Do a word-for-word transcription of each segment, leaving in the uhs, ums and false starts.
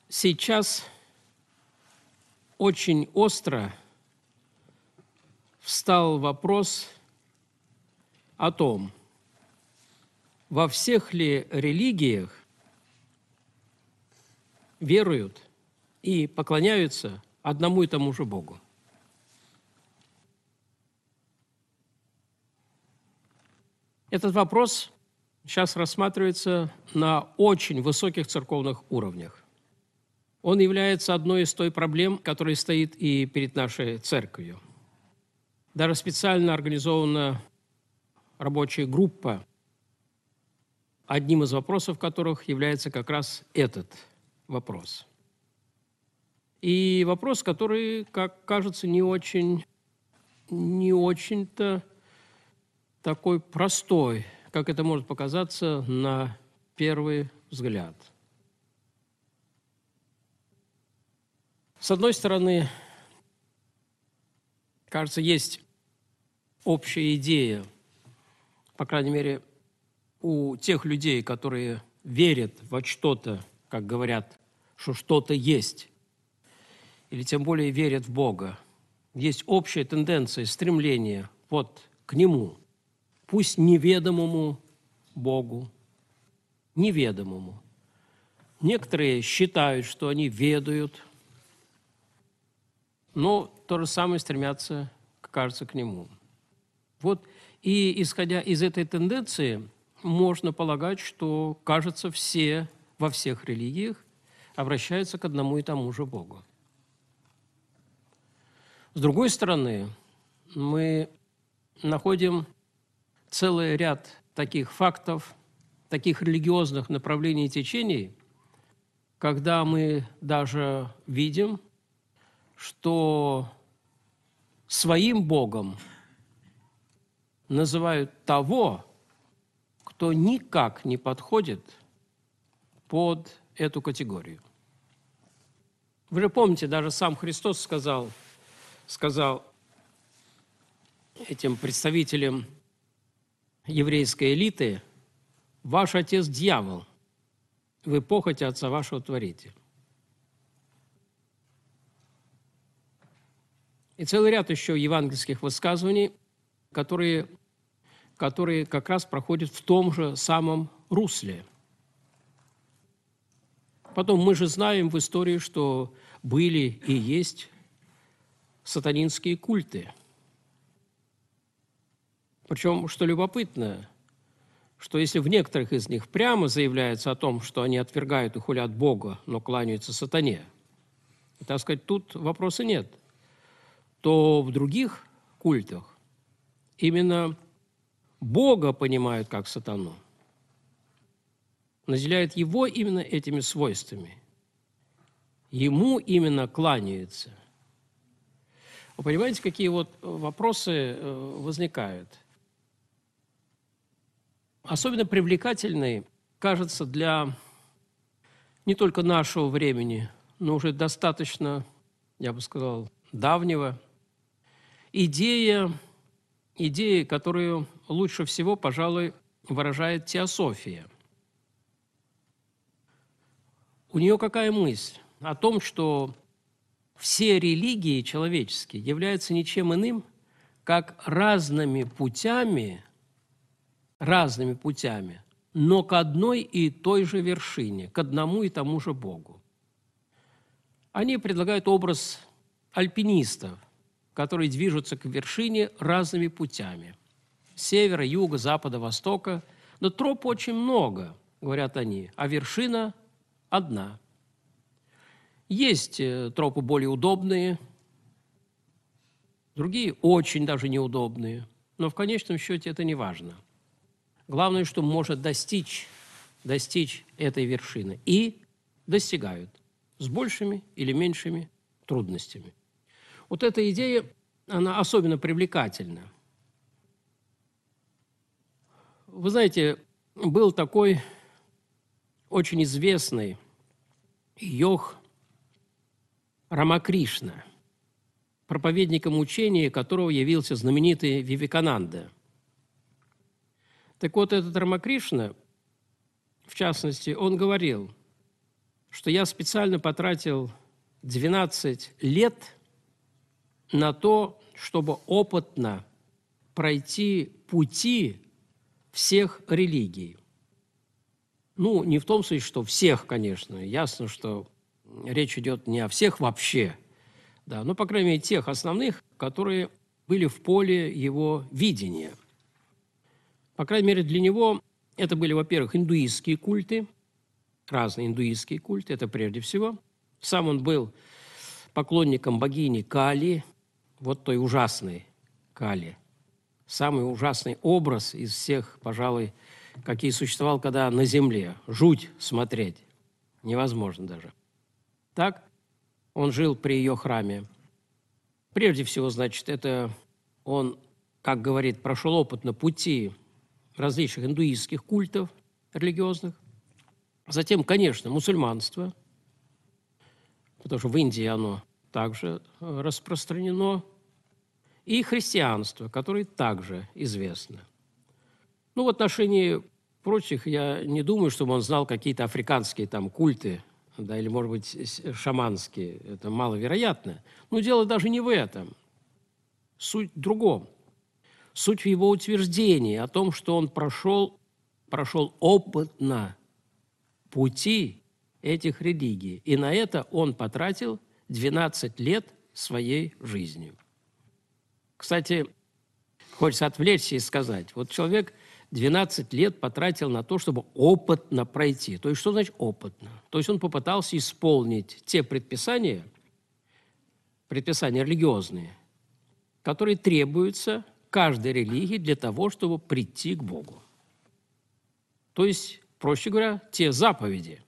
Сейчас очень остро встал вопрос о том, во всех ли религиях веруют и поклоняются одному и тому же Богу. Этот вопрос сейчас рассматривается на очень высоких церковных уровнях. Он является одной из той проблем, которая стоит и перед нашей церковью. Даже специально организована рабочая группа, одним из вопросов которых является как раз этот вопрос. И вопрос, который, как кажется, не очень, не очень-то такой простой, как это может показаться на первый взгляд. С одной стороны, кажется, есть общая идея, по крайней мере, у тех людей, которые верят во что-то, как говорят, что что-то есть, или тем более верят в Бога. Есть общая тенденция, стремление вот к Нему, пусть неведомому Богу, неведомому. Некоторые считают, что они ведают, но то же самое стремятся, кажется, к Нему. Вот и исходя из этой тенденции, можно полагать, что, кажется, все во всех религиях обращаются к одному и тому же Богу. С другой стороны, мы находим целый ряд таких фактов, таких религиозных направлений и течений, когда мы даже видим, что своим Богом называют того, кто никак не подходит под эту категорию. Вы же помните, даже сам Христос сказал, сказал этим представителям еврейской элиты: «Ваш отец – дьявол, вы похоть отца вашего творите». И целый ряд еще евангельских высказываний, которые, которые как раз проходят в том же самом русле. Потом мы же знаем в истории, что были и есть сатанинские культы. Причем, что любопытно, что если в некоторых из них прямо заявляется о том, что они отвергают и хулят Бога, но кланяются сатане, и, так сказать, тут вопроса нет, то в других культах именно Бога понимают как сатану, наделяют его именно этими свойствами, ему именно кланяются. Вы понимаете, какие вот вопросы возникают? Особенно привлекательной кажется для не только нашего времени, но уже достаточно, я бы сказал, давнего, идея, идея, которую лучше всего, пожалуй, выражает теософия. У нее какая мысль? О том, что все религии человеческие являются ничем иным, как разными путями, разными путями, но к одной и той же вершине, к одному и тому же Богу. Они предлагают образ альпинистов, которые движутся к вершине разными путями. С севера, юга, запада, востока. Но троп очень много, говорят они, а вершина одна. Есть тропы более удобные, другие очень даже неудобные, но в конечном счете это не важно. Главное, что может достичь, достичь этой вершины. И достигают с большими или меньшими трудностями. Вот эта идея, она особенно привлекательна. Вы знаете, был такой очень известный йог Рамакришна, проповедником учения которого явился знаменитый Вивекананда. Так вот, этот Рамакришна, в частности, он говорил, что я специально потратил двенадцать лет на то, чтобы опытно пройти пути всех религий. Ну, не в том смысле, что всех, конечно. Ясно, что речь идет не о всех вообще, да, но, по крайней мере, тех основных, которые были в поле его видения. По крайней мере, для него это были, во-первых, индуистские культы, разные индуистские культы, это прежде всего. Сам он был поклонником богини Кали, вот той ужасной Кали. Самый ужасный образ из всех, пожалуй, какие существовал когда на земле. Жуть смотреть. Невозможно даже. Так он жил при ее храме. Прежде всего, значит, это он, как говорит, прошел опытно пути различных индуистских культов религиозных. Затем, конечно, мусульманство, потому что в Индии оно также распространено, и христианство, которое также известно. Ну, в отношении прочих я не думаю, чтобы он знал какие-то африканские там культы, да, или, может быть, шаманские. Это маловероятно. Но дело даже не в этом. Суть в другом. Суть в его утверждении о том, что он прошел, прошел опытно пути этих религий. И на это он потратил двенадцать лет своей жизни. Кстати, хочется отвлечься и сказать, вот человек двенадцать лет потратил на то, чтобы опытно пройти. То есть, что значит опытно? То есть, он попытался исполнить те предписания, предписания религиозные, которые требуются каждой религии для того, чтобы прийти к Богу. То есть, проще говоря, те заповеди.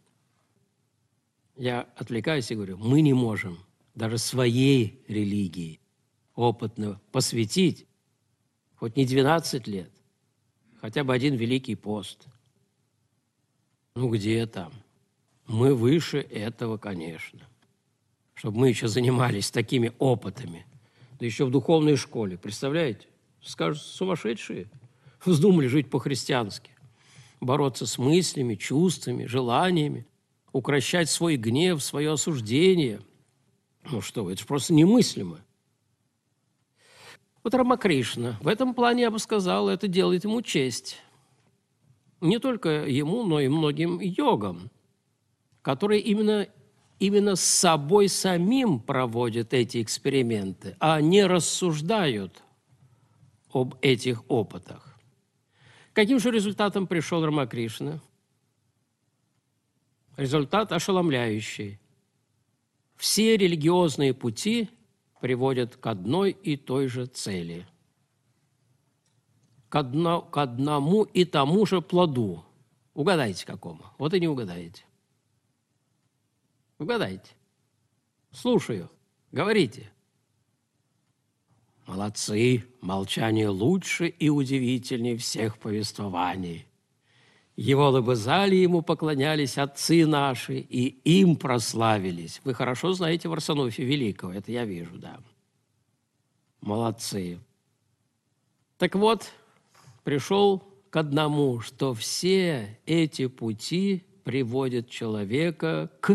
Я отвлекаюсь и говорю, мы не можем даже своей религии опытно посвятить хоть не двенадцать лет, хотя бы один Великий пост. Ну, где там? Мы выше этого, конечно. Чтобы мы еще занимались такими опытами. Да еще в духовной школе. Представляете? Скажут, сумасшедшие. Вздумали жить по-христиански. Бороться с мыслями, чувствами, желаниями. Укрощать свой гнев, свое осуждение. Ну что вы, это же просто немыслимо. Вот Рамакришна, в этом плане, я бы сказал, это делает ему честь. Не только ему, но и многим йогам, которые именно, именно с собой самим проводят эти эксперименты, а не рассуждают об этих опытах. Каким же результатом пришел Рамакришна? Результат ошеломляющий. Все религиозные пути приводят к одной и той же цели, к, одно, к одному и тому же плоду. Угадайте, какому? Вот и не угадаете. Угадайте. Слушаю. Говорите. Молодцы. Молчание лучше и удивительнее всех повествований. Его лобызали, ему поклонялись отцы наши, и им прославились. Вы хорошо знаете Варсонофия Великого, это я вижу, да. Молодцы. Так вот, пришел к одному, что все эти пути приводят человека к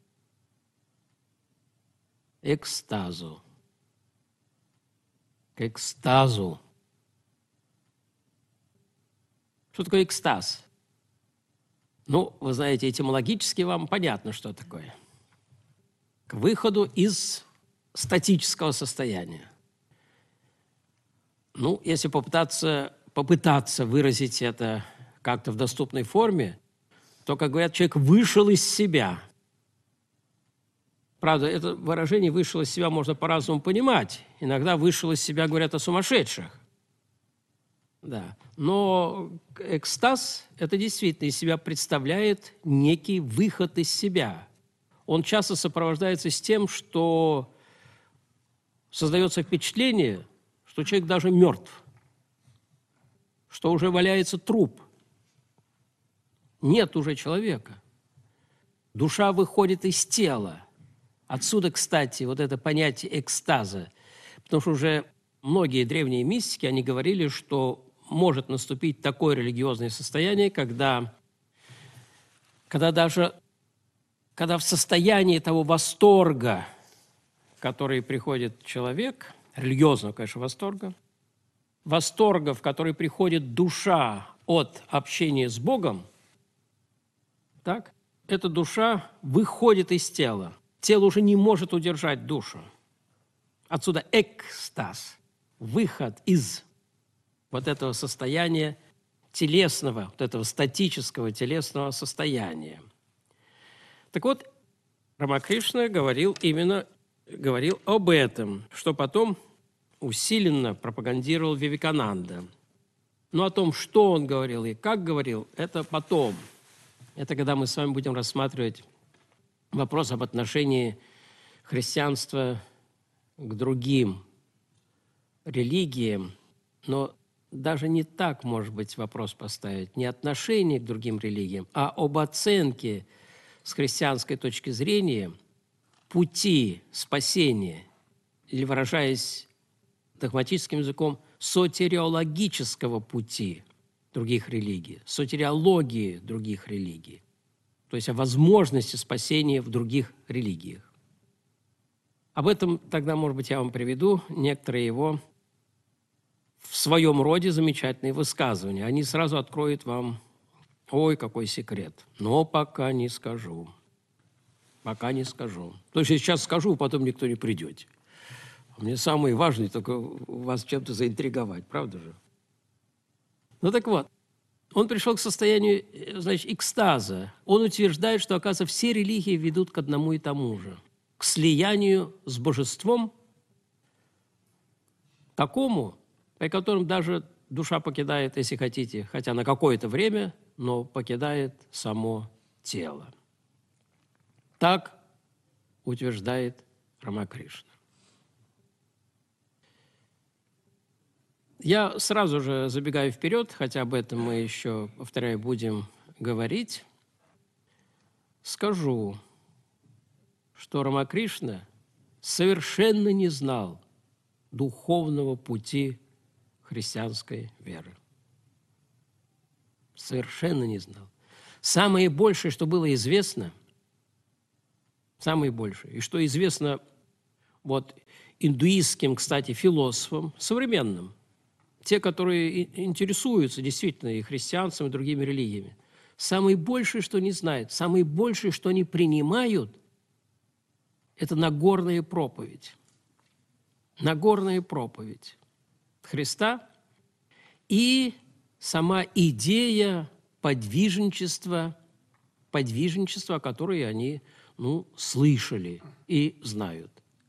экстазу. К экстазу. Что такое экстаз? Ну, вы знаете, этимологически вам понятно, что такое. К выходу из статического состояния. Ну, если попытаться, попытаться выразить это как-то в доступной форме, то, как говорят, человек вышел из себя. Правда, это выражение «вышел из себя» можно по-разному понимать. Иногда «вышел из себя» говорят о сумасшедших. Да. Но экстаз – это действительно из себя представляет некий выход из себя. Он часто сопровождается с тем, что создается впечатление, что человек даже мертв, что уже валяется труп. Нет уже человека. Душа выходит из тела. Отсюда, кстати, вот это понятие экстаза. Потому что уже многие древние мистики, они говорили, что может наступить такое религиозное состояние, когда, когда даже когда в состоянии того восторга, который приходит человек, религиозного, конечно, восторга, восторга, в который приходит душа от общения с Богом, так, эта душа выходит из тела. Тело уже не может удержать душу. Отсюда экстаз, выход из вот этого состояния телесного, вот этого статического телесного состояния. Так вот, Рамакришна говорил именно говорил об этом, что потом усиленно пропагандировал Вивекананда. Но о том, что он говорил и как говорил, это потом. Это когда мы с вами будем рассматривать вопрос об отношении христианства к другим религиям. Но даже не так, может быть, вопрос поставить. Не отношение к другим религиям, а об оценке с христианской точки зрения пути спасения, или, выражаясь догматическим языком, сотериологического пути других религий, сотериологии других религий, то есть о возможности спасения в других религиях. Об этом тогда, может быть, я вам приведу некоторые его в своем роде замечательные высказывания. Они сразу откроют вам, ой, какой секрет, но пока не скажу. Пока не скажу. То есть сейчас скажу, потом никто не придете. Мне самое важное только вас чем-то заинтриговать, правда же? Ну так вот, он пришел к состоянию, значит, экстаза. Он утверждает, что, оказывается, все религии ведут к одному и тому же. К слиянию с божеством, такому, при котором даже душа покидает, если хотите, хотя на какое-то время, но покидает само тело. Так утверждает Рамакришна. Я сразу же забегаю вперед, хотя об этом мы еще, повторяю, будем говорить, скажу, что Рамакришна совершенно не знал духовного пути христианской веры. Совершенно не знал. Самое большее, что было известно, самое большее, и что известно вот индуистским, кстати, философам, современным, те, которые интересуются действительно и христианством, и другими религиями, самое большее, что они знают, самое большее, что они принимают, это Нагорная проповедь. Нагорная проповедь Христа и сама идея подвижничества, подвижничества, которое они, ну, слышали и знают.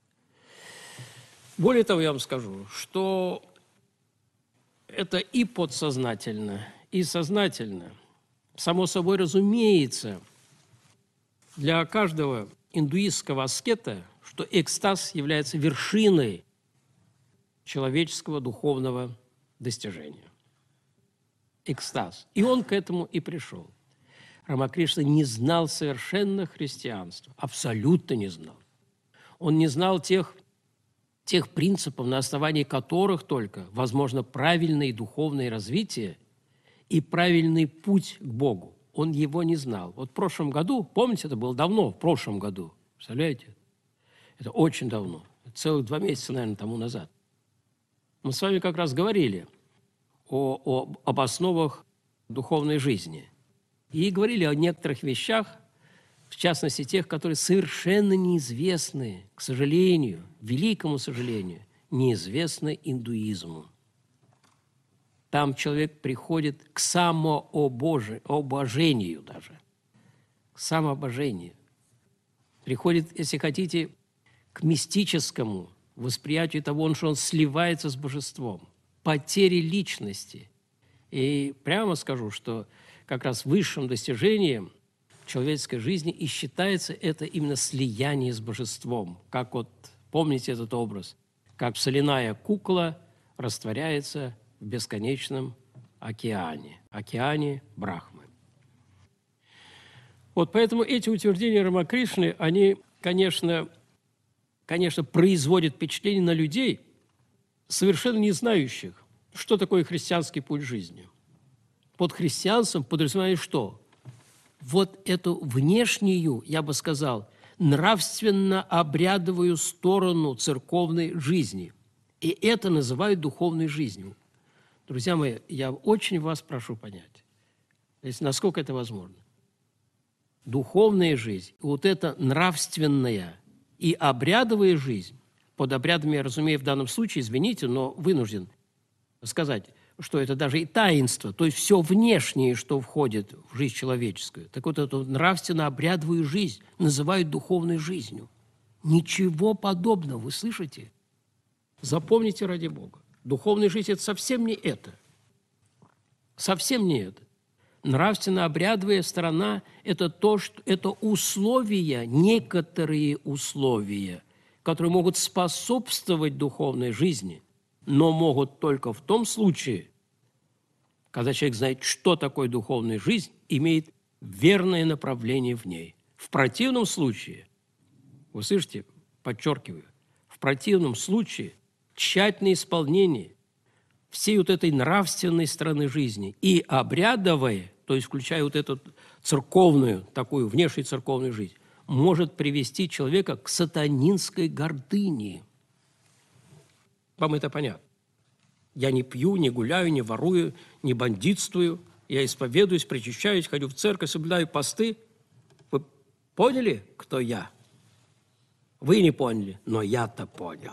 Более того, я вам скажу, что это и подсознательно, и сознательно. Само собой разумеется, для каждого индуистского аскета, что экстаз является вершиной человеческого духовного достижения. Экстаз. И он к этому и пришел. Рамакришна не знал совершенно христианства, абсолютно не знал. Он не знал тех тех принципов, на основании которых только возможно правильное духовное развитие и правильный путь к Богу. Он его не знал. Вот в прошлом году, помните, это было давно, в прошлом году, представляете? Это очень давно, целых два месяца, наверное, тому назад. Мы с вами как раз говорили о, о, об основах духовной жизни и говорили о некоторых вещах, в частности, тех, которые совершенно неизвестны, к сожалению, великому сожалению, неизвестны индуизму. Там человек приходит к самообожению даже, к самообожению. Приходит, если хотите, к мистическому восприятию того, что он сливается с божеством, потери личности. И прямо скажу, что как раз высшим достижением человеческой жизни и считается это именно слияние с божеством. Как вот, помните этот образ, как соляная кукла растворяется в бесконечном океане, океане Брахмы. Вот поэтому эти утверждения Рамакришны, они, конечно, конечно, производят впечатление на людей, совершенно не знающих, что такое христианский путь жизни. Под христианством подразумевает что? вот эту внешнюю, я бы сказал, нравственно-обрядовую сторону церковной жизни. И это называют духовной жизнью. Друзья мои, я очень вас прошу понять, если, насколько это возможно. Духовная жизнь, вот эта нравственная и обрядовая жизнь, под обрядами я разумею в данном случае, извините, но вынужден сказать, что это даже и таинство, то есть все внешнее, что входит в жизнь человеческую. Так вот, эту нравственно-обрядовую жизнь называют духовной жизнью. Ничего подобного, вы слышите? Запомните ради Бога. Духовная жизнь – это совсем не это. Совсем не это. Нравственно-обрядовая сторона – это то, что это условия, некоторые условия, которые могут способствовать духовной жизни, но могут только в том случае, когда человек знает, что такое духовная жизнь, имеет верное направление в ней. В противном случае, вы слышите, подчеркиваю, в противном случае тщательное исполнение всей вот этой нравственной стороны жизни и обрядовой, то есть включая вот эту церковную, такую внешнюю церковную жизнь, может привести человека к сатанинской гордыне. Вам это понятно? Я не пью, не гуляю, не ворую, не бандитствую. Я исповедуюсь, причащаюсь, ходю в церковь, соблюдаю посты. Вы поняли, кто я? Вы не поняли, но я-то понял.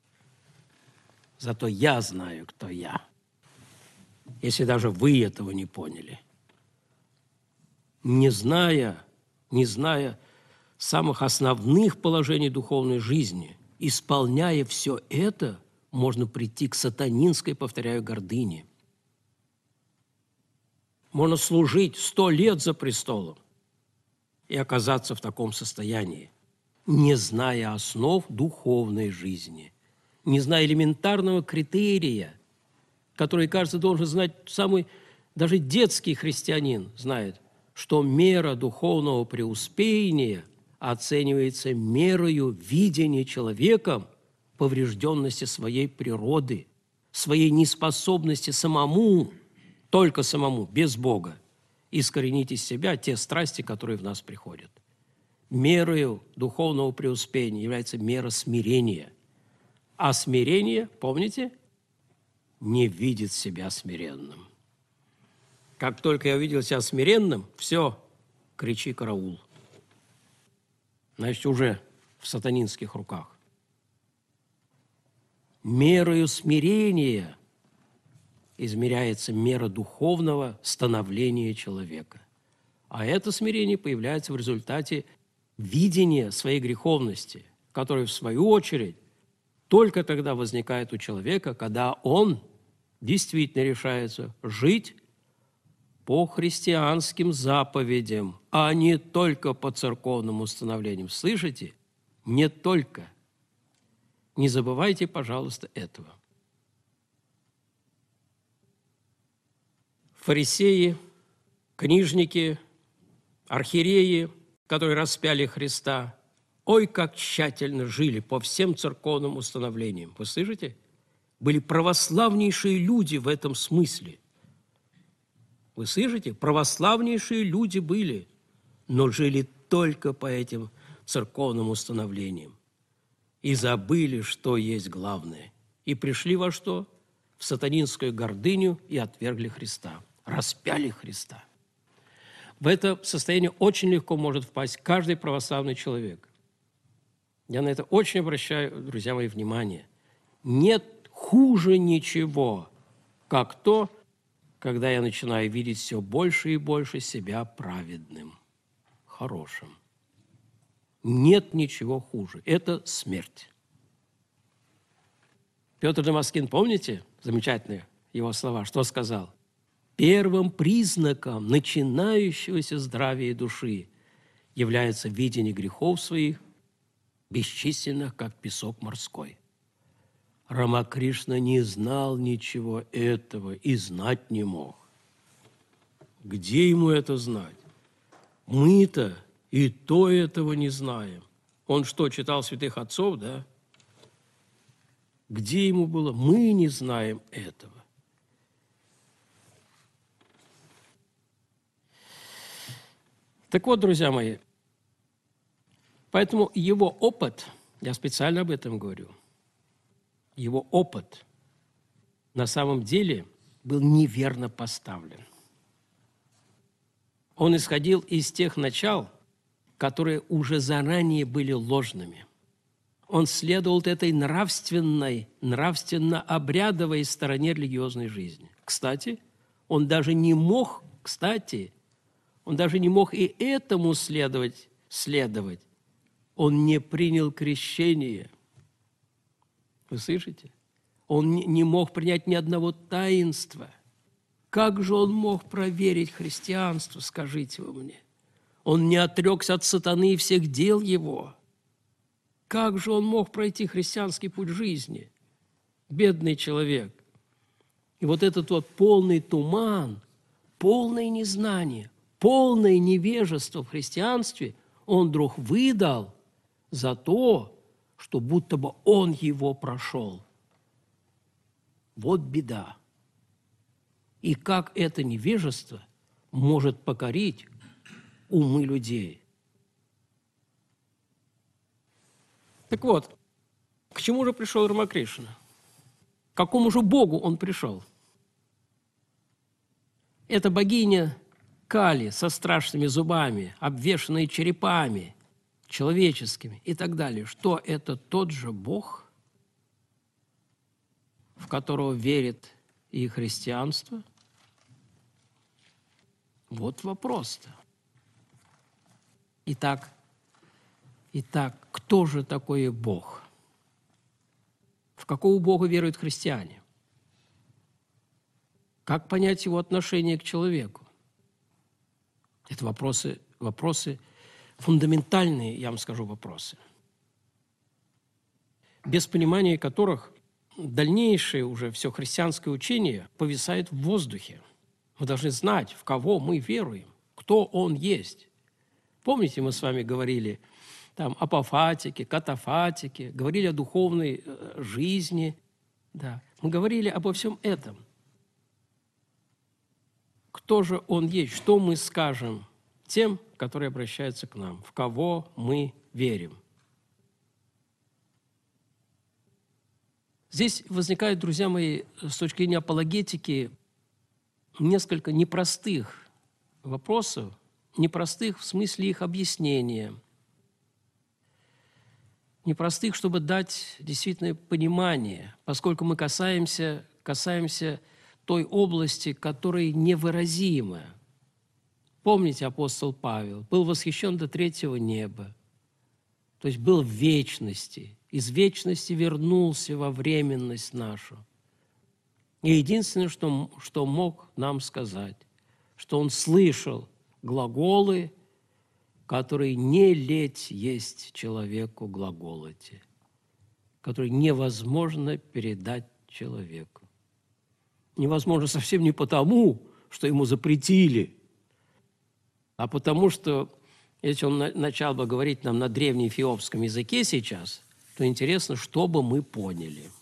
Зато я знаю, кто я. Если даже вы этого не поняли. Не зная, не зная самых основных положений духовной жизни, исполняя все это, можно прийти к сатанинской, повторяю, гордыне. Можно служить сто лет за престолом и оказаться в таком состоянии, не зная основ духовной жизни, не зная элементарного критерия, который, кажется, должен знать самый даже детский христианин, знает, что мера духовного преуспеяния оценивается мерою видения человеком поврежденности своей природы, своей неспособности самому, только самому, без Бога, искоренить из себя те страсти, которые в нас приходят. Мерою духовного преуспеяния является мера смирения. А смирение, помните, не видит себя смиренным. Как только я увидел себя смиренным, все, кричи караул. Значит, уже в сатанинских руках. Мерою смирения измеряется мера духовного становления человека. А это смирение появляется в результате видения своей греховности, которое, в свою очередь, только тогда возникает у человека, когда он действительно решается жить по христианским заповедям, а не только по церковным установлениям. Слышите? Не только. Не забывайте, пожалуйста, этого. Фарисеи, книжники, архиереи, которые распяли Христа, ой, как тщательно жили по всем церковным установлениям. Вы слышите? Были православнейшие люди в этом смысле. Вы слышите? Православнейшие люди были, но жили только по этим церковным установлениям. И забыли, что есть главное. И пришли во что? В сатанинскую гордыню и отвергли Христа. Распяли Христа. В это состояние очень легко может впасть каждый православный человек. Я на это очень обращаю, друзья мои, внимание. Нет хуже ничего, как то, когда я начинаю видеть все больше и больше себя праведным, хорошим. Нет ничего хуже. Это смерть. Петр Дамаскин, помните замечательные его слова, что сказал? Первым признаком начинающегося здравия души является видение грехов своих, бесчисленных, как песок морской. Рамакришна не знал ничего этого и знать не мог. Где ему это знать? Мы-то и то этого не знаем. Он что, читал святых отцов, да? Где ему было? Мы не знаем этого. Так вот, друзья мои, поэтому его опыт, я специально об этом говорю, его опыт на самом деле был неверно поставлен. Он исходил из тех начал, которые уже заранее были ложными. Он следовал этой нравственной, нравственно-обрядовой стороне религиозной жизни. Кстати, он даже не мог, кстати, он даже не мог и этому следовать, следовать. Он не принял крещение. Вы слышите? Он не мог принять ни одного таинства. Как же он мог проверить христианство, скажите вы мне? Он не отрекся от сатаны и всех дел его. Как же он мог пройти христианский путь жизни? Бедный человек. И вот этот вот полный туман, полное незнание, полное невежество в христианстве он вдруг выдал за то, что будто бы он его прошел. Вот беда. И как это невежество может покорить умы людей. Так вот, к чему же пришел Рамакришна? К какому же Богу он пришел? Это богиня Кали со страшными зубами, обвешанной черепами человеческими и так далее. Что это тот же Бог, в которого верит и христианство? Вот вопрос-то. Итак, итак, кто же такой Бог? В какого Бога веруют христиане? Как понять его отношение к человеку? Это вопросы, вопросы фундаментальные, я вам скажу, вопросы, без понимания которых дальнейшее уже все христианское учение повисает в воздухе. Мы должны знать, в кого мы веруем, кто Он есть. Помните, мы с вами говорили там, апофатике, катафатике, говорили о духовной э, жизни. Да. Мы говорили обо всем этом. Кто же Он есть? Что мы скажем тем, которые обращаются к нам? В кого мы верим? Здесь возникает, друзья мои, с точки зрения апологетики, несколько непростых вопросов, непростых в смысле их объяснения, непростых, чтобы дать действительно понимание, поскольку мы касаемся, касаемся той области, которая невыразима. Помните, апостол Павел был восхищен до третьего неба, то есть был в вечности, из вечности вернулся во временность нашу. И единственное, что, что мог нам сказать, что он слышал глаголы, которые не леть есть человеку глаголоте, которые невозможно передать человеку. Невозможно совсем не потому, что ему запретили, а потому что, если он начал бы говорить нам на древнеэфиопском языке сейчас, то интересно, что бы мы поняли.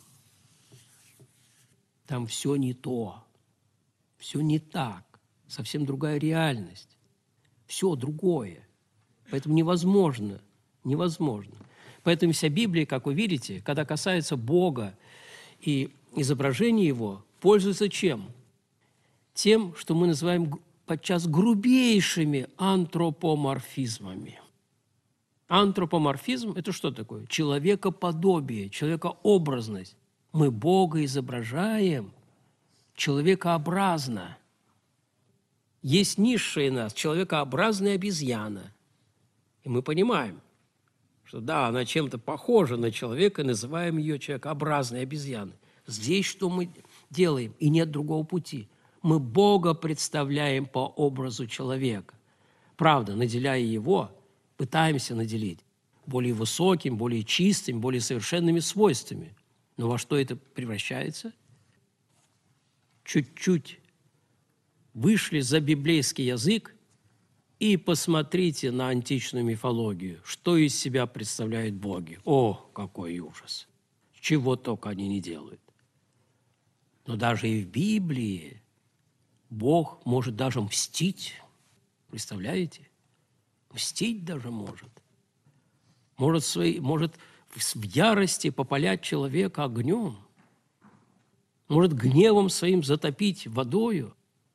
Там все не то, все не так, совсем другая реальность, все другое. Поэтому невозможно, невозможно. Поэтому вся Библия, как вы видите, когда касается Бога и изображения Его, пользуется чем? Тем, что мы называем подчас грубейшими антропоморфизмами. Антропоморфизм – это что такое? Человекоподобие, человекообразность. Мы Бога изображаем человекообразно. Есть низшая нас, человекообразная обезьяна. И мы понимаем, что да, она чем-то похожа на человека, и называем ее человекообразной обезьяной. Здесь что мы делаем? И нет другого пути. Мы Бога представляем по образу человека. Правда, наделяя его, пытаемся наделить более высоким, более чистым, более совершенными свойствами. Но во что это превращается? Чуть-чуть вышли за библейский язык и посмотрите на античную мифологию, что из себя представляют боги. О, какой ужас! Чего только они не делают. Но даже и в Библии Бог может даже мстить. Представляете? Мстить даже может. Может, свои, может в ярости попалять человека огнем. Может гневом своим затопить водою.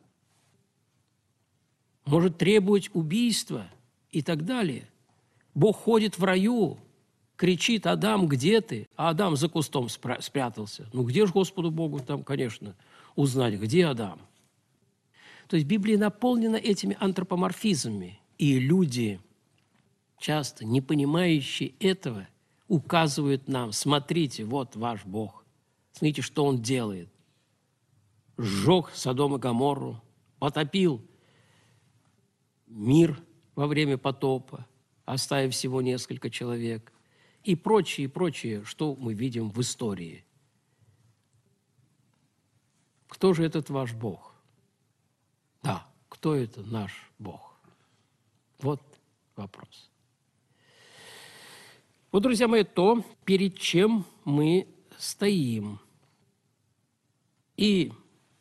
Может требовать убийства и так далее. Бог ходит в раю, кричит: «Адам, где ты?» А Адам за кустом спрятался. Ну, где же Господу Богу там, конечно, узнать, где Адам? То есть Библия наполнена этими антропоморфизмами, и люди, часто не понимающие этого, указывают нам: смотрите, вот ваш Бог, смотрите, что Он делает. Сжег Содом и Гоморру, потопил мир во время потопа, оставив всего несколько человек, и прочее, и прочее, что мы видим в истории. Кто же этот ваш Бог? Да, кто это наш Бог? Вот вопрос. Вот, друзья мои, то, перед чем мы стоим. И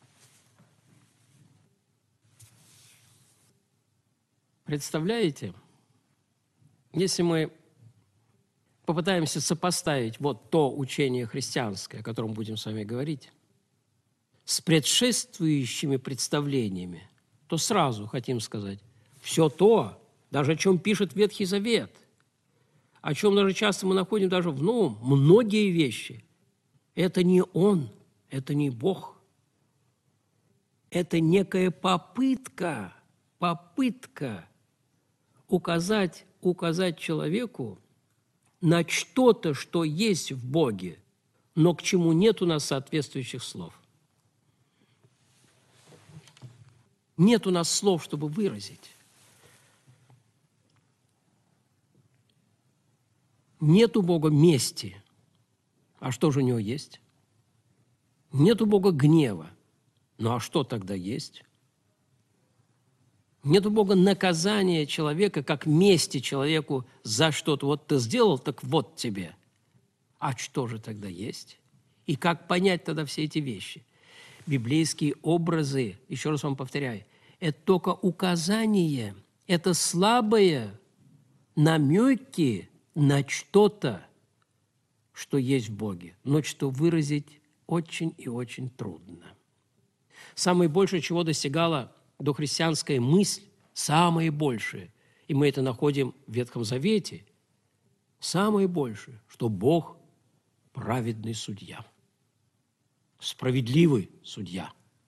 представляете, если мы попытаемся сопоставить вот то учение христианское, о котором будем с вами говорить, с предшествующими представлениями, то сразу хотим сказать, все то, даже о чем пишет Ветхий Завет, о чем даже часто мы находим даже в Новом, многие вещи, это не Он, это не Бог. Это некая попытка, попытка указать, указать человеку на что-то, что есть в Боге, но к чему нет у нас соответствующих слов. Нет у нас слов, чтобы выразить. Нет у Бога мести. А что же у Него есть? Нет у Бога гнева. Ну а что тогда есть? Нет у Бога наказания человека, как мести человеку за что-то. Вот ты сделал, так вот тебе. А что же тогда есть? И как понять тогда все эти вещи? Библейские образы, еще раз вам повторяю, это только указание, это слабые намеки на что-то, что есть в Боге, но что выразить очень и очень трудно. Самое большее, чего достигала дохристианская мысль, самое большее, и мы это находим в Ветхом Завете, самое большее, что Бог – праведный судья, справедливый судья.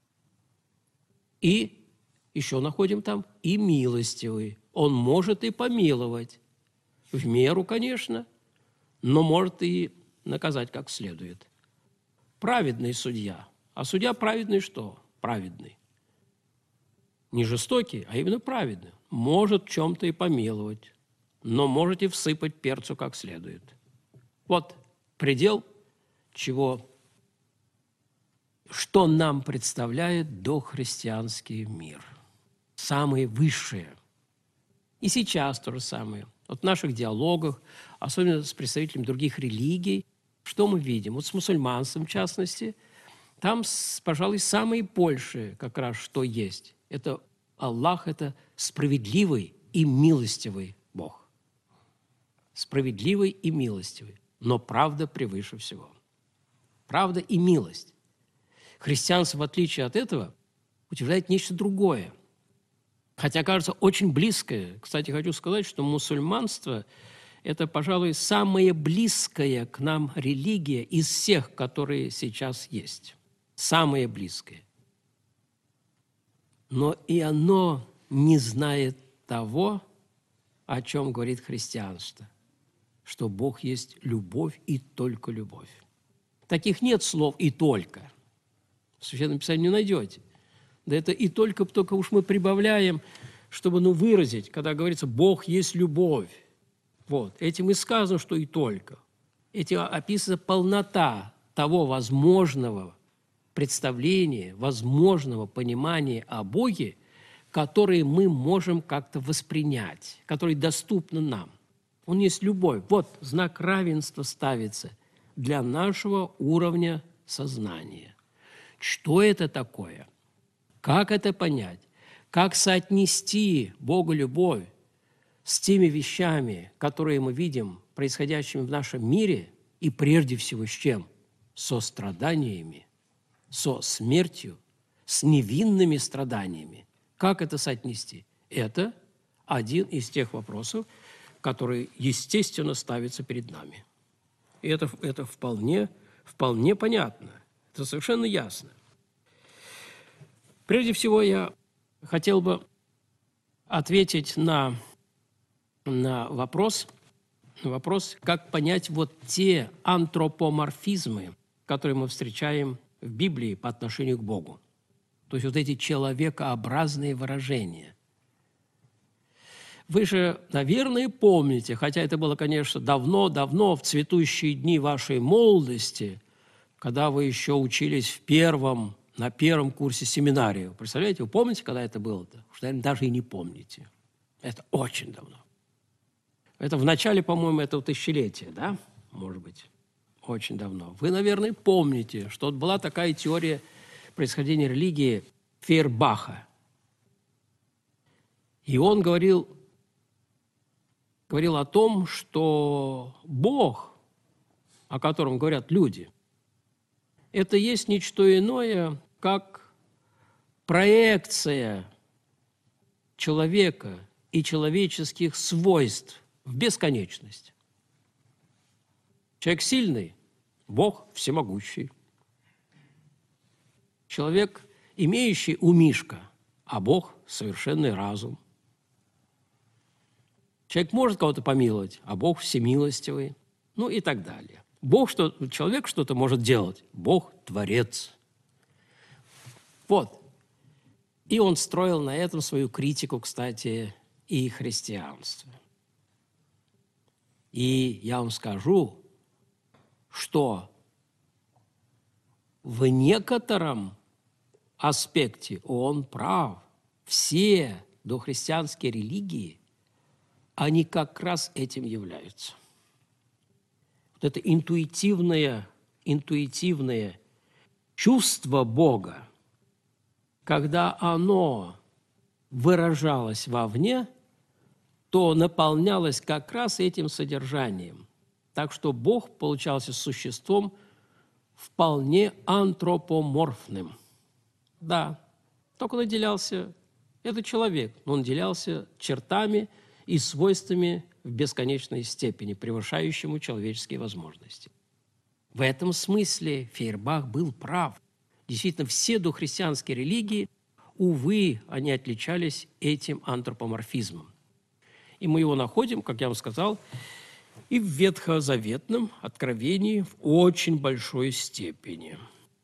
И еще находим там и милостивый. Он может и помиловать, в меру, конечно, но может и наказать как следует. Праведный судья. А судья праведный что? Праведный. Не жестокий, а именно праведный. Может в чем-то и помиловать, но можете всыпать перцу как следует. Вот предел, чего, что нам представляет дохристианский мир. Самое высшее. И сейчас то же самое. Вот в наших диалогах, особенно с представителями других религий, что мы видим? Вот с мусульманством, в частности, там, пожалуй, самое большее как раз, что есть. Это Аллах – это справедливый и милостивый Бог. Справедливый и милостивый. Но правда превыше всего. Правда и милость. Христианство, в отличие от этого, утверждает нечто другое. Хотя, кажется, очень близкое. Кстати, хочу сказать, что мусульманство – это, пожалуй, самая близкая к нам религия из всех, которые сейчас есть. Самая близкая. Но и оно не знает того, о чем говорит христианство, что Бог есть любовь и только любовь. Таких нет слов «и только». В Священном Писании не найдете. Да это и только, только уж мы прибавляем, чтобы ну, выразить, когда говорится «Бог есть любовь». Вот. Этим и сказано, что и только. Этим описана полнота того возможного представления, возможного понимания о Боге, которые мы можем как-то воспринять, которые доступны нам. Он есть любовь. Вот знак равенства ставится для нашего уровня сознания. Что это такое? Как это понять? Как соотнести Бога любовь с теми вещами, которые мы видим происходящими в нашем мире, и прежде всего с чем? Со страданиями, со смертью, с невинными страданиями. Как это соотнести? Это один из тех вопросов, который, естественно, ставится перед нами. И это, это вполне, вполне понятно, это совершенно ясно. Прежде всего, я хотел бы ответить на, на вопрос, на вопрос, как понять вот те антропоморфизмы, которые мы встречаем в Библии по отношению к Богу. То есть вот эти человекообразные выражения. Вы же, наверное, помните, хотя это было, конечно, давно-давно, в цветущие дни вашей молодости, когда вы еще учились в первом, на первом курсе семинарии. Представляете, вы помните, когда это было-то? Уж, наверное, даже и не помните. Это очень давно. Это в начале, по-моему, этого тысячелетия, да? Может быть, очень давно. Вы, наверное, помните, что вот была такая теория происхождения религии Фейербаха. И он говорил... говорил о том, что Бог, о котором говорят люди, это есть ничто иное, как проекция человека и человеческих свойств в бесконечность. Человек сильный, Бог всемогущий. Человек, имеющий умишко, а Бог – совершенный разум. Человек может кого-то помиловать, а Бог всемилостивый, ну и так далее. Бог что, человек что-то может делать, Бог – творец. Вот. И он строил на этом свою критику, кстати, и христианства. И я вам скажу, что в некотором аспекте он прав. Все дохристианские религии – они как раз этим являются. Вот это интуитивное, интуитивное чувство Бога, когда оно выражалось вовне, то наполнялось как раз этим содержанием. Так что Бог получался существом вполне антропоморфным. Да, только наделялся, это человек, но он наделялся чертами и свойствами в бесконечной степени, превышающему человеческие возможности. В этом смысле Фейербах был прав. Действительно, все дохристианские религии, увы, они отличались этим антропоморфизмом. И мы его находим, как я вам сказал, и в ветхозаветном откровении в очень большой степени.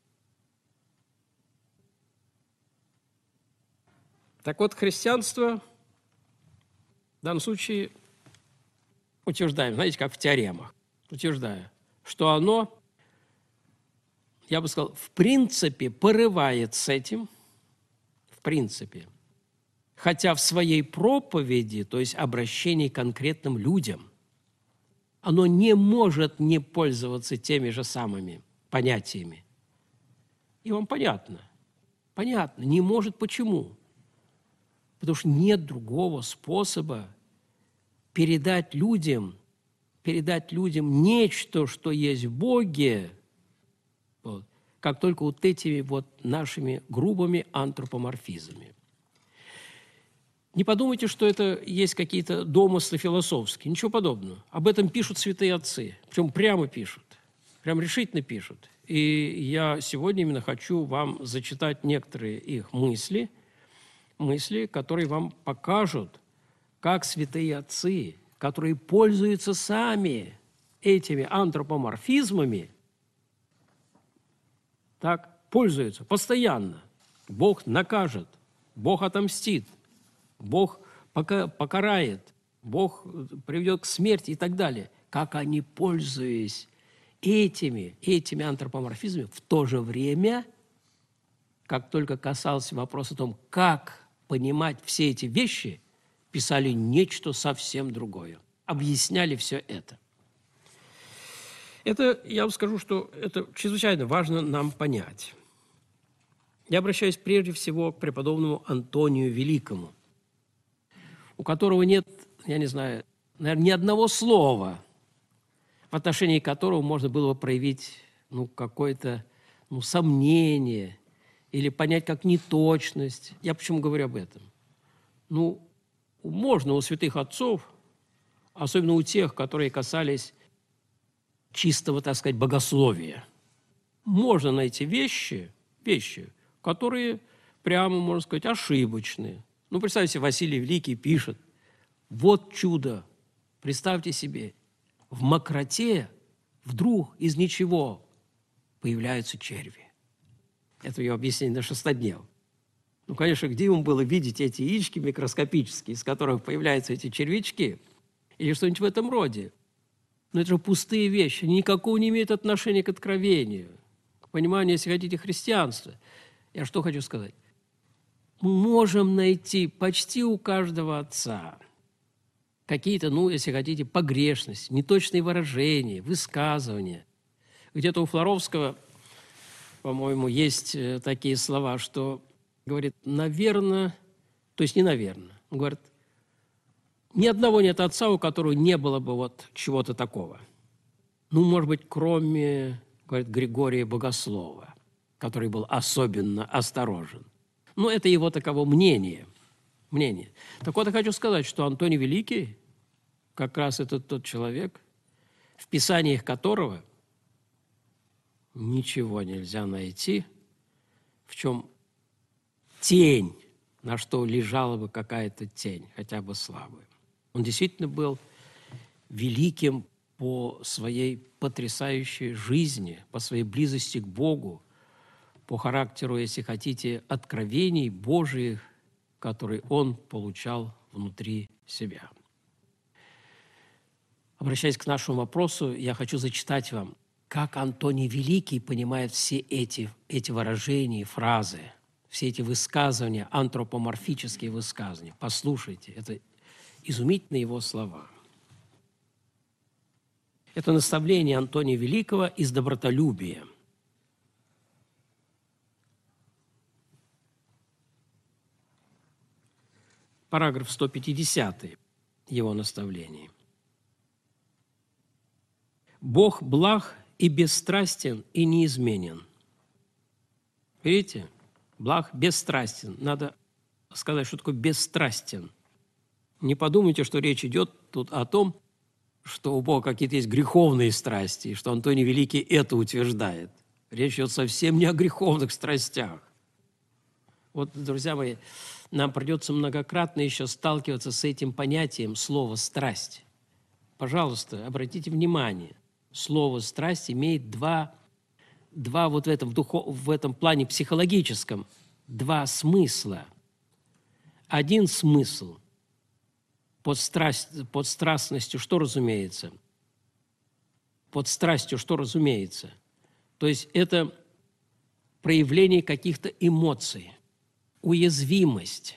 Так вот, христианство в данном случае утверждаем, знаете, как в теоремах, утверждаю, что оно, я бы сказал, в принципе порывает с этим, в принципе, хотя в своей проповеди, то есть обращении к конкретным людям, оно не может не пользоваться теми же самыми понятиями. И вам понятно, понятно, не может почему? Потому что нет другого способа передать людям, передать людям нечто, что есть в Боге, вот, как только вот этими вот нашими грубыми антропоморфизмами. Не подумайте, что это есть какие-то домыслы философские. Ничего подобного. Об этом пишут святые отцы. Причем прямо пишут. Прям решительно пишут. И я сегодня именно хочу вам зачитать некоторые их мысли, мысли, которые вам покажут, как святые отцы, которые пользуются сами этими антропоморфизмами, так, пользуются постоянно. Бог накажет, Бог отомстит, Бог покарает, Бог приведет к смерти и так далее. Как они, пользуясь этими, этими антропоморфизмами, в то же время, как только касался вопрос о том, как понимать все эти вещи, писали нечто совсем другое. Объясняли все это. Это, я вам скажу, что это чрезвычайно важно нам понять. Я обращаюсь прежде всего к преподобному Антонию Великому, у которого нет я не знаю, наверное, ни одного слова, в отношении которого можно было бы проявить ну, какое-то ну, сомнение или понять как неточность. Я почему говорю об этом? Ну, можно у святых отцов, особенно у тех, которые касались чистого, так сказать, богословия, можно найти вещи, вещи, которые прямо, можно сказать, ошибочные. Ну, представьте, Василий Великий пишет: вот чудо, представьте себе, в мокроте вдруг из ничего появляются черви. Это ее объяснение на шестоднев. Ну, конечно, где ему было видеть эти яички микроскопические, из которых появляются эти червячки, или что-нибудь в этом роде? Но это же пустые вещи, они никакого не имеют отношения к откровению, к пониманию, если хотите, христианства. Я что хочу сказать? Мы можем найти почти у каждого отца какие-то, ну, если хотите, погрешности, неточные выражения, высказывания. Где-то у Флоровского, по-моему, есть такие слова, что говорит, наверное, то есть не наверное, он говорит, ни одного нет отца, у которого не было бы вот чего-то такого. Ну, может быть, кроме, говорит, Григория Богослова, который был особенно осторожен. Но это его таково мнение. мнение. Так вот, я хочу сказать, что Антоний Великий как раз это тот человек, в писаниях которого ничего нельзя найти, в чем тень, на что лежала бы какая-то тень, хотя бы слабая. Он действительно был великим по своей потрясающей жизни, по своей близости к Богу, по характеру, если хотите, откровений Божиих, которые он получал внутри себя. Обращаясь к нашему вопросу, я хочу зачитать вам, как Антоний Великий понимает все эти, эти выражения, фразы, все эти высказывания, антропоморфические высказывания. Послушайте, это изумительные его слова. Это наставление Антония Великого из добротолюбия. Параграф сто пятьдесят его наставлений. «Бог благ и бесстрастен и неизменен». Видите? Благ бесстрастен. Надо сказать, что такое бесстрастен. Не подумайте, что речь идет тут о том, что у Бога какие-то есть греховные страсти, и что Антоний Великий это утверждает. Речь идет совсем не о греховных страстях. Вот, друзья мои, нам придется многократно еще сталкиваться с этим понятием слова «страсть». Пожалуйста, обратите внимание, слово «страсть» имеет два, два вот в этом, в, духов, в этом плане психологическом, два смысла. Один смысл под, страсть, под страстностью, что разумеется? Под страстью, что разумеется? То есть это проявление каких-то эмоций, уязвимость.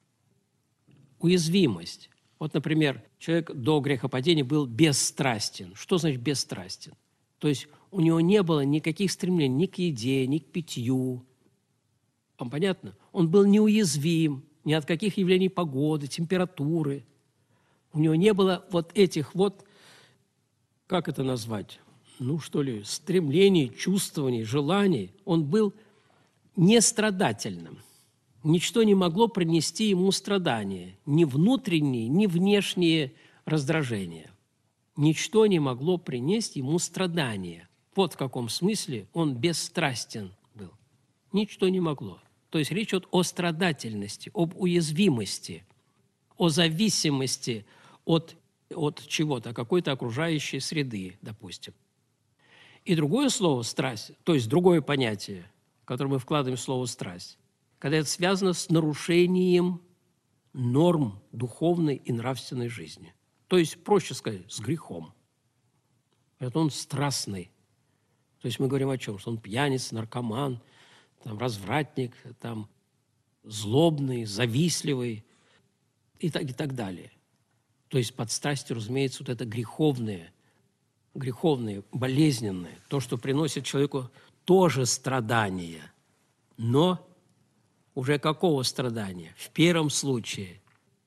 Уязвимость. Вот, например, человек до грехопадения был бесстрастен. Что значит бесстрастен? То есть у него не было никаких стремлений ни к еде, ни к питью. Вам понятно? Он был неуязвим ни от каких явлений погоды, температуры. У него не было вот этих вот, как это назвать, ну что ли, стремлений, чувствований, желаний. Он был нестрадательным. Ничто не могло принести ему страдания, ни внутренние, ни внешние раздражения. Ничто не могло принести ему страдания. Вот в каком смысле он бесстрастен был. Ничто не могло. То есть речь идет о страдательности, об уязвимости, о зависимости от, от чего-то, какой-то окружающей среды, допустим. И другое слово «страсть», то есть другое понятие, в которое мы вкладываем слово «страсть», когда это связано с нарушением норм духовной и нравственной жизни. То есть, проще сказать, с грехом. Это он страстный. То есть мы говорим о чем? Что он пьяница, наркоман, там, развратник, там, злобный, завистливый и так, и так далее. То есть под страстью, разумеется, вот это греховное, греховное, болезненное, то, что приносит человеку тоже страдания, но уже какого страдания? В первом случае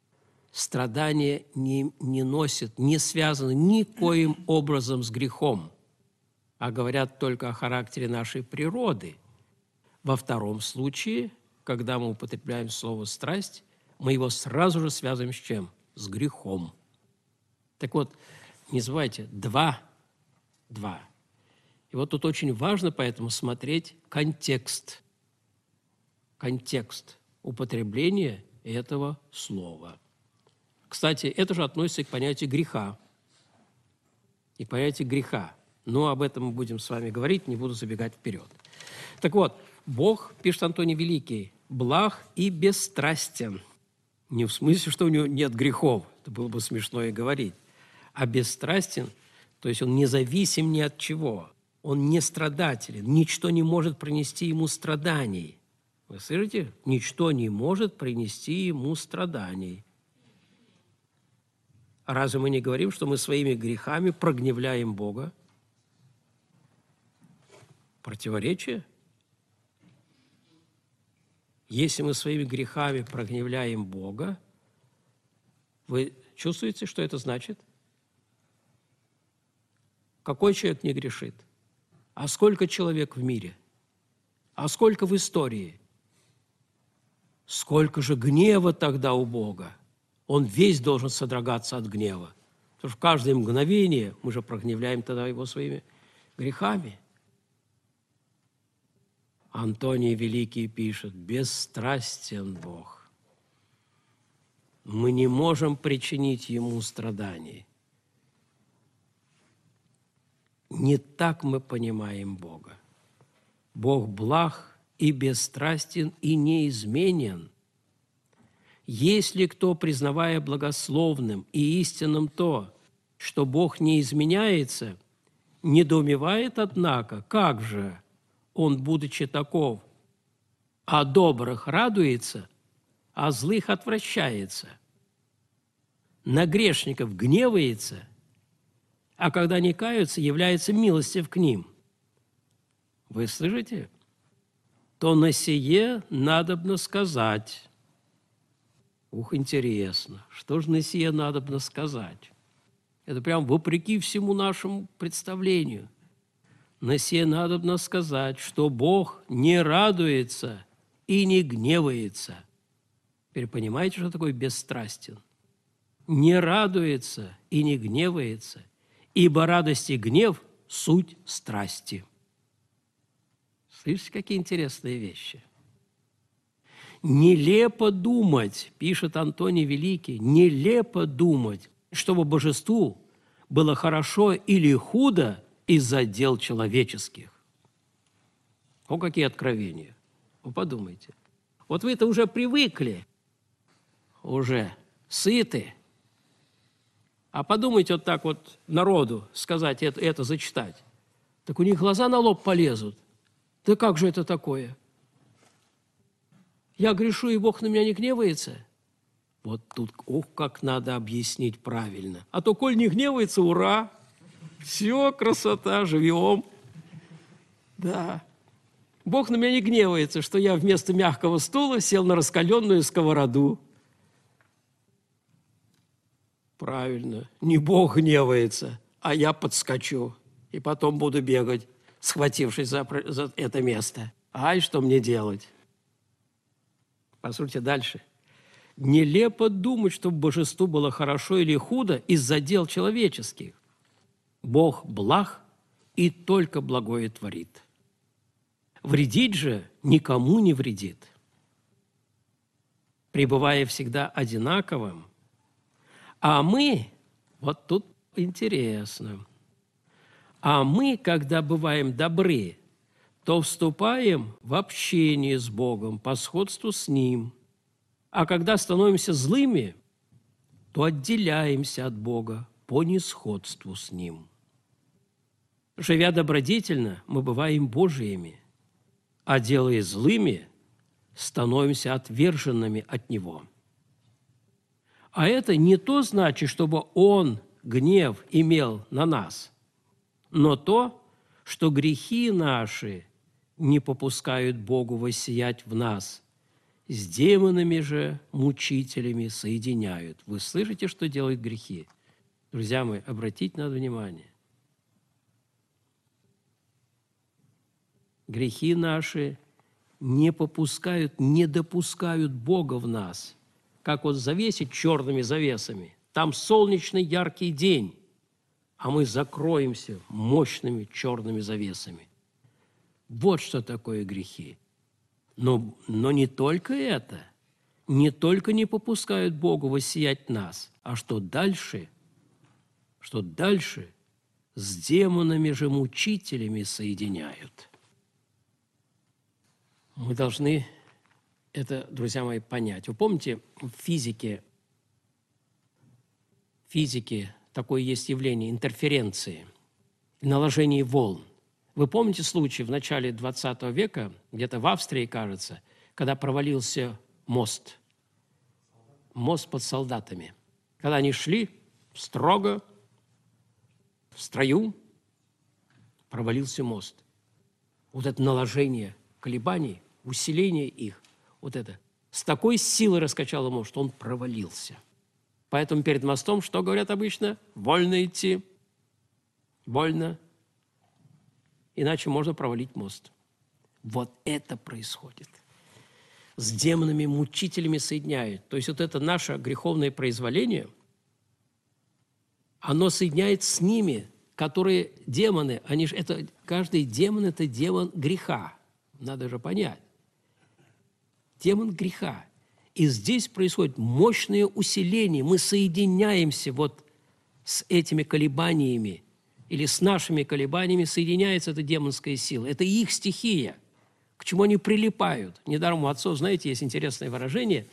страдания не, не носят, не связаны никоим образом с грехом, а говорят только о характере нашей природы. Во втором случае, когда мы употребляем слово «страсть», мы его сразу же связываем с чем? С грехом. Так вот, не забывайте, два, два. И вот тут очень важно поэтому смотреть контекст. Контекст употребления этого слова. Кстати, это же относится и к понятию греха. И к понятию греха. Но об этом мы будем с вами говорить, не буду забегать вперед. Так вот, Бог, пишет Антоний Великий, благ и бесстрастен. Не в смысле, что у него нет грехов, это было бы смешно и говорить, а бесстрастен, то есть он независим ни от чего, он не страдателен, ничто не может принести ему страданий. Вы слышите? Ничто не может принести ему страданий. А разве мы не говорим, что мы своими грехами прогневляем Бога? Противоречие? Если мы своими грехами прогневляем Бога, вы чувствуете, что это значит? Какой человек не грешит? А сколько человек в мире? А сколько в истории? Сколько же гнева тогда у Бога? Он весь должен содрогаться от гнева. Потому что в каждое мгновение мы же прогневляем тогда его своими грехами. Антоний Великий пишет: «Бесстрастен Бог. Мы не можем причинить Ему страданий». Не так мы понимаем Бога. Бог благ и бесстрастен и неизменен. Если кто, признавая благословным и истинным то, что Бог не изменяется, недоумевает, однако, как же Он, будучи таков, о добрых радуется, а злых отвращается, на грешников гневается, а когда не каются, является милостив к ним. Вы слышите? То на сие надобно сказать. Ух, интересно, что же на сие надобно сказать? Это прям вопреки всему нашему представлению. На сие надобно сказать, что Бог не радуется и не гневается. Теперь понимаете, что такое бесстрастен? Не радуется и не гневается, ибо радость и гнев – суть страсти. Слышите, какие интересные вещи? Нелепо думать, пишет Антоний Великий, нелепо думать, чтобы божеству было хорошо или худо из-за дел человеческих. О, какие откровения! Вы подумайте. Вот вы это уже привыкли, уже сыты. А подумайте вот так вот народу сказать, это, это зачитать. Так у них глаза на лоб полезут. Да как же это такое? Я грешу, и Бог на меня не гневается? Вот тут, ох, как надо объяснить правильно. А то, коль не гневается, ура! Все, красота, живем. Да. Бог на меня не гневается, что я вместо мягкого стула сел на раскаленную сковороду. Правильно. Не Бог гневается, а я подскочу. И потом буду бегать, схватившись за, за это место. Ай, что мне делать? Послушайте дальше. Нелепо думать, чтобы божеству было хорошо или худо из-за дел человеческих. Бог благ и только благое творит. Вредить же никому не вредит. Пребывая всегда одинаковым, а мы, вот тут интересно, а мы, когда бываем добры, то вступаем в общение с Богом по сходству с Ним, а когда становимся злыми, то отделяемся от Бога по несходству с Ним. Живя добродетельно, мы бываем Божиими, а делая злыми, становимся отверженными от Него. А это не то значит, чтобы Он гнев имел на нас, но то, что грехи наши не попускают Богу воссиять в нас, с демонами же мучителями соединяют. Вы слышите, что делают грехи? Друзья мои, обратите на это внимание. Грехи наши не попускают, не допускают Бога в нас. Как вот завесить черными завесами. Там солнечный яркий день, а мы закроемся мощными черными завесами. Вот что такое грехи. Но, но не только это. Не только не попускают Богу воссиять нас, а что дальше? Что дальше с демонами же мучителями соединяют. Мы должны это, друзья мои, понять. Вы помните, в физике, в физике такое есть явление интерференции, наложение волн. Вы помните случай в начале двадцатого века, где-то в Австрии, кажется, когда провалился мост, мост под солдатами. Когда они шли строго, в строю, провалился мост. Вот это наложение колебаний, усиление их, вот это, с такой силой раскачало мост, что он провалился. Поэтому перед мостом, что говорят обычно? Вольно идти, вольно, иначе можно провалить мост. Вот это происходит. С демонами, мучителями соединяет. То есть вот это наше греховное произволение, оно соединяет с ними, которые демоны, они же, это, каждый демон – это демон греха. Надо же понять. Демон греха. И здесь происходит мощное усиление. Мы соединяемся вот с этими колебаниями, или с нашими колебаниями соединяется эта демонская сила. Это их стихия, к чему они прилипают. Недаром у отцов, знаете, есть интересное выражение,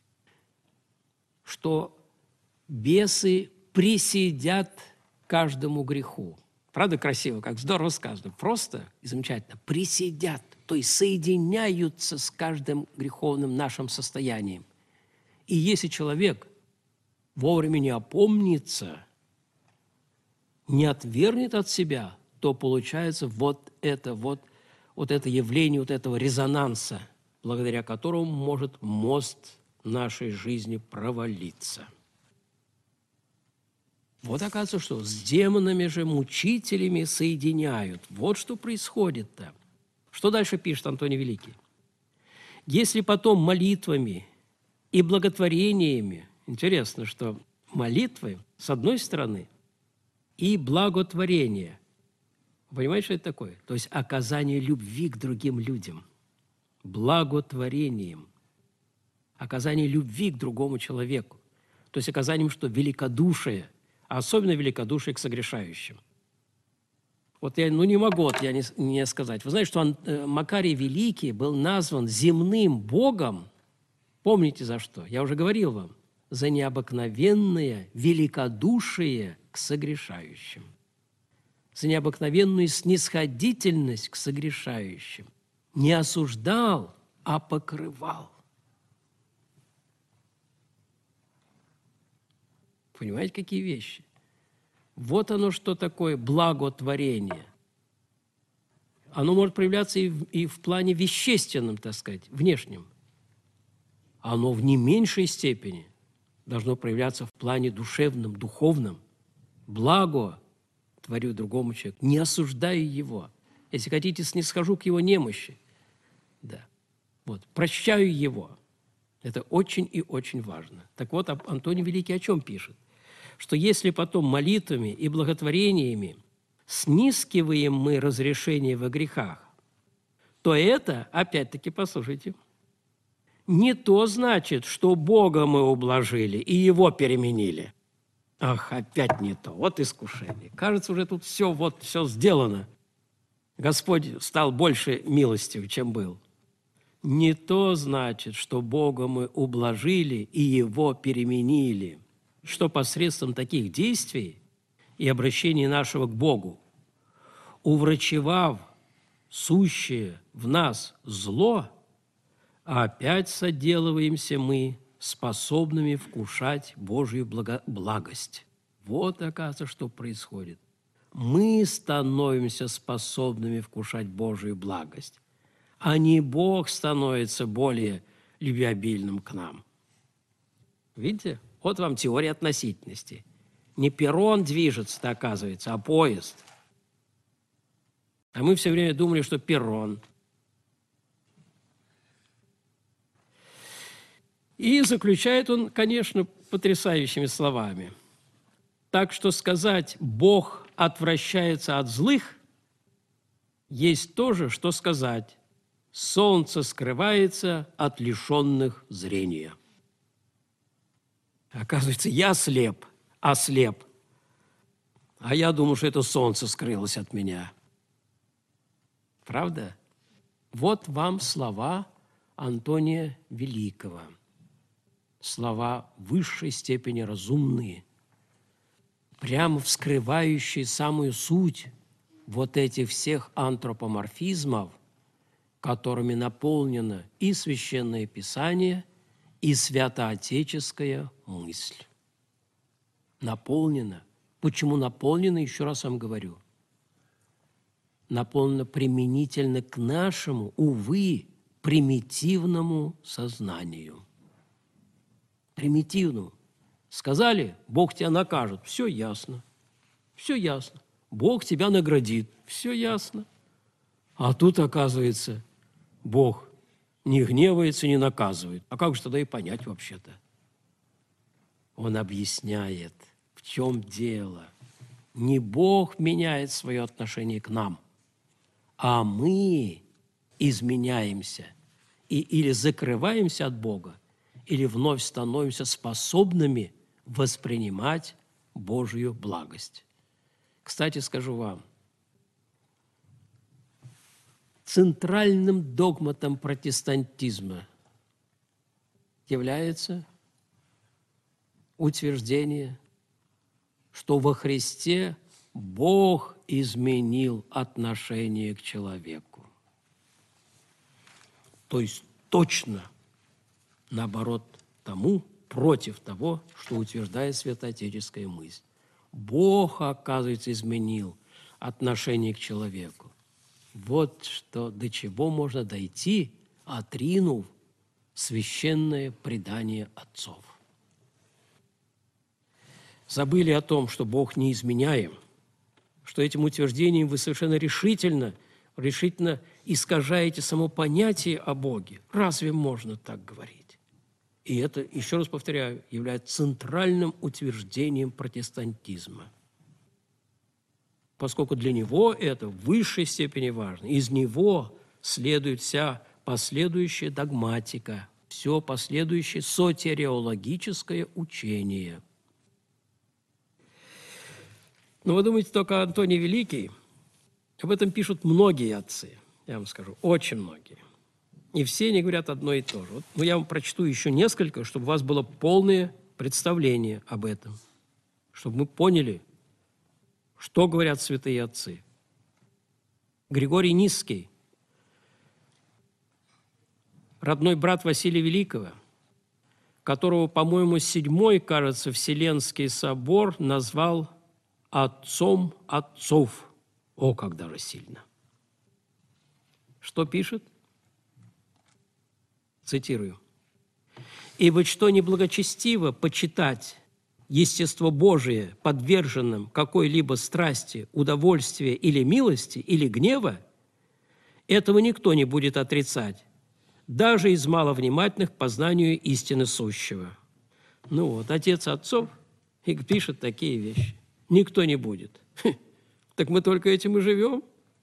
что бесы присидят каждому греху. Правда красиво, как здорово сказано. Просто и замечательно. Присидят, то есть соединяются с каждым греховным нашим состоянием. И если человек вовремя не опомнится, не отвергнет от себя, то получается вот это, вот, вот это явление, вот этого резонанса, благодаря которому может мост нашей жизни провалиться. Вот оказывается, что с демонами же мучителями соединяют. Вот что происходит-то. Что дальше пишет Антоний Великий? Если потом молитвами и благотворениями, интересно, что молитвы, с одной стороны, и благотворение. Вы понимаете, что это такое? То есть оказание любви к другим людям. Благотворением. Оказание любви к другому человеку. То есть оказанием, что великодушие, а особенно великодушие к согрешающим. Вот я ну, не могу вот я не, не сказать. Вы знаете, что Макарий Великий был назван земным богом, помните за что? Я уже говорил вам. За необыкновенное великодушие к согрешающим. За необыкновенную снисходительность к согрешающим. Не осуждал, а покрывал. Понимаете, какие вещи? Вот оно, что такое благотворение. Оно может проявляться и в, и в плане вещественном, так сказать, внешнем. Оно в не меньшей степени должно проявляться в плане душевном, духовном. Благо творю другому человеку, не осуждаю его. Если хотите, снисхожу к его немощи. Да. Вот. Прощаю его. Это очень и очень важно. Так вот, Антоний Великий о чем пишет? Что если потом молитвами и благотворениями снискиваем мы разрешение во грехах, то это, опять-таки, послушайте, не то значит, что Бога мы ублажили и Его переменили. Ах, опять не то. Вот искушение. Кажется, уже тут все, вот, все сделано. Господь стал больше милостив, чем был. Не то значит, что Бога мы ублажили и Его переменили, что посредством таких действий и обращения нашего к Богу, уврачевав сущее в нас зло, опять соделываемся мы способными вкушать Божью благо- благость. Вот, оказывается, что происходит. Мы становимся способными вкушать Божию благость, а не Бог становится более любвеобильным к нам. Видите? Вот вам теория относительности. Не перрон движется, оказывается, а поезд. А мы все время думали, что перрон. И заключает он, конечно, потрясающими словами. Так что сказать «Бог отвращается от злых» есть то же, что сказать «Солнце скрывается от лишенных зрения». Оказывается, я слеп, ослеп, а я думаю, что это солнце скрылось от меня. Правда? Вот вам слова Антония Великого. Слова высшей степени разумные, прямо вскрывающие самую суть вот этих всех антропоморфизмов, которыми наполнено и Священное Писание, и святоотеческая мысль. Наполнена. Почему наполнена, еще раз вам говорю. Наполнена применительно к нашему, увы, примитивному сознанию. Примитивному. Сказали, Бог тебя накажет. Все ясно. Все ясно. Бог тебя наградит. Все ясно. А тут, оказывается, Бог не гневается, не наказывает. А как же тогда и понять вообще-то? Он объясняет, в чем дело. Не Бог меняет свое отношение к нам, а мы изменяемся и или закрываемся от Бога, или вновь становимся способными воспринимать Божью благость. Кстати, скажу вам, центральным догматом протестантизма является утверждение, что во Христе Бог изменил отношение к человеку. То есть точно наоборот тому, против того, что утверждает святоотеческая мысль. Бог, оказывается, изменил отношение к человеку. Вот что, до чего можно дойти, отринув священное предание отцов. Забыли о том, что Бог не изменяем, что этим утверждением вы совершенно решительно, решительно искажаете само понятие о Боге. Разве можно так говорить? И это, еще раз повторяю, является центральным утверждением протестантизма. Поскольку для него это в высшей степени важно. Из него следует вся последующая догматика, все последующее сотериологическое учение. Но вы думаете, только Антоний Великий? Об этом пишут многие отцы, я вам скажу, очень многие. И все они говорят одно и то же. Вот, ну, я вам прочту еще несколько, чтобы у вас было полное представление об этом, чтобы мы поняли, что говорят святые отцы. Григорий Нисский, родной брат Василия Великого, которого, по-моему, седьмой, кажется, Вселенский собор назвал отцом отцов. О, как даже сильно! Что пишет? Цитирую. «Ибо что неблагочестиво почитать естество Божие подверженным какой-либо страсти, удовольствия или милости, или гнева, этого никто не будет отрицать, даже из маловнимательных к познанию истины сущего». Ну вот, отец отцов и пишет такие вещи. Никто не будет. Хе, так мы только этим и живем.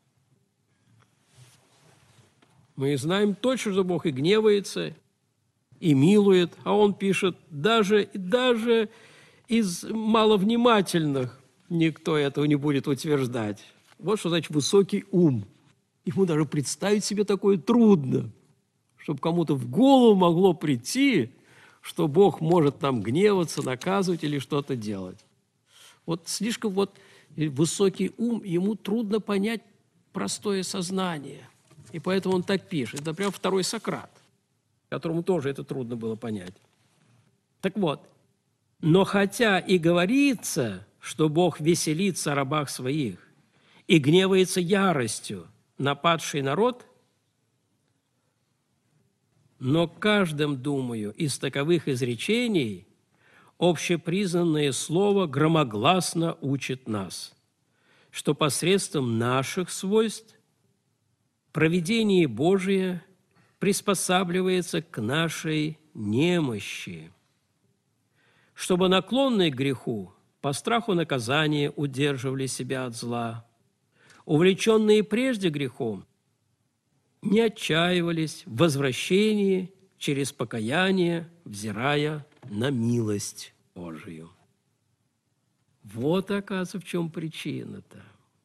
Мы знаем точно, что Бог и гневается, и милует, а Он пишет, даже, даже из маловнимательных никто этого не будет утверждать. Вот что значит высокий ум. Ему даже представить себе такое трудно, чтобы кому-то в голову могло прийти, что Бог может там гневаться, наказывать или что-то делать. Вот слишком вот высокий ум, ему трудно понять простое сознание. И поэтому он так пишет. Это прям второй Сократ, которому тоже это трудно было понять. Так вот, но хотя и говорится, что Бог веселится о рабах своих и гневается яростью на падший народ, Но каждым, думаю, из таковых изречений общепризнанное слово громогласно учит нас, что посредством наших свойств провидение Божие приспосабливается к нашей немощи, чтобы наклонные к греху по страху наказания удерживали себя от зла, увлеченные прежде грехом, не отчаивались в возвращении через покаяние, взирая на милость Божию. Вот, оказывается, в чем причина-то.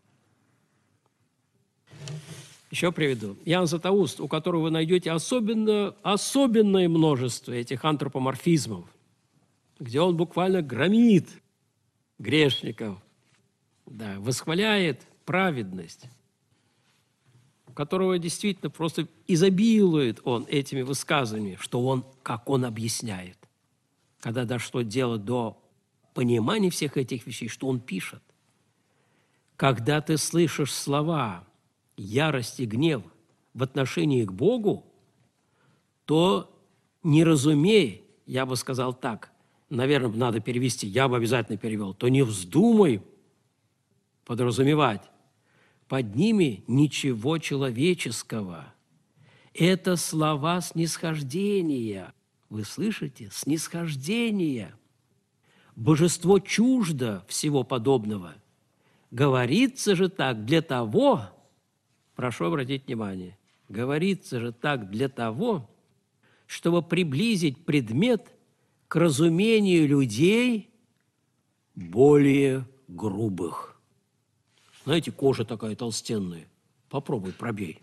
Еще приведу. Иоанн Златоуст, у которого вы найдете особенно, особенное множество этих антропоморфизмов, где он буквально громит грешников, да, восхваляет праведность, у которого действительно просто изобилует он этими высказываниями, что он, как он объясняет, когда дошло дело до понимания всех этих вещей, что он пишет. Когда ты слышишь слова ярость и гнев в отношении к Богу, то не разумей, я бы сказал так, наверное, надо перевести, я бы обязательно перевел, то не вздумай подразумевать под ними ничего человеческого. Это слова снисхождения. Вы слышите? Снисхождения. Божество чуждо всего подобного. Говорится же так для того, прошу обратить внимание, говорится же так для того, чтобы приблизить предмет к разумению людей более грубых. Знаете, кожа такая толстенная. Попробуй, пробей.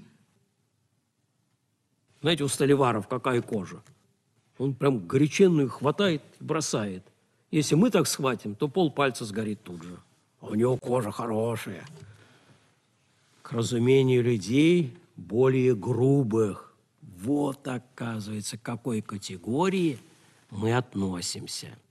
Знаете, у столеваров какая кожа? Он прям горяченную хватает и бросает. Если мы так схватим, то полпальца сгорит тут же. А у него кожа хорошая. К разумению людей более грубых. Вот, оказывается, к какой категории мы относимся.